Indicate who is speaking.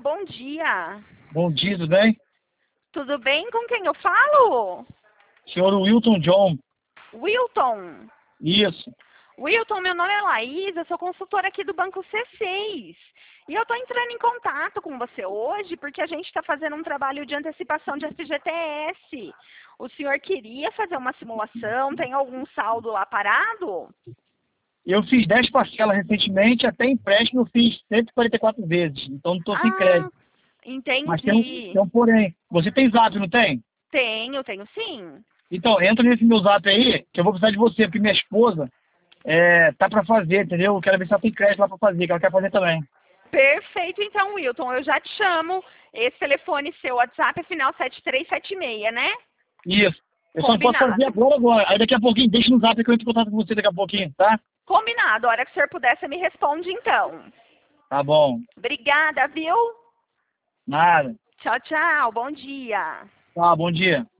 Speaker 1: bom dia.
Speaker 2: Bom dia, tudo bem?
Speaker 1: Tudo bem? Com quem eu falo?
Speaker 2: Senhor Wilton John.
Speaker 1: Wilton.
Speaker 2: Isso.
Speaker 1: Wilton, meu nome é Laís, eu sou consultora aqui do Banco C6. E eu estou entrando em contato com você hoje porque a gente está fazendo um trabalho de antecipação de FGTS. O senhor queria fazer uma simulação? Tem algum saldo lá parado?
Speaker 2: Eu fiz 10 parcelas recentemente, até empréstimo eu fiz 144 vezes. Então não estou sem
Speaker 1: Ah,
Speaker 2: crédito. Mas
Speaker 1: entendi.
Speaker 2: tem um porém. Você tem Zap, não tem?
Speaker 1: Tenho sim.
Speaker 2: Então, entra nesse meu Zap aí, que eu vou precisar de você, porque minha esposa tá para fazer, entendeu? Eu quero ver se ela tem crédito lá para fazer, que ela quer fazer também.
Speaker 1: Perfeito, então, Wilton. Eu já te chamo. Esse telefone seu, WhatsApp, é final 7376, né?
Speaker 2: Isso. Eu só não posso fazer
Speaker 1: Combinado.
Speaker 2: agora. Aí daqui a pouquinho, deixa no Zap que eu entro em contato com você daqui a pouquinho, tá?
Speaker 1: Combinado. A hora que o senhor puder, você me responde, então.
Speaker 2: Tá bom.
Speaker 1: Obrigada, viu?
Speaker 2: Nada.
Speaker 1: Tchau, tchau. Bom dia.
Speaker 2: Tá, bom dia.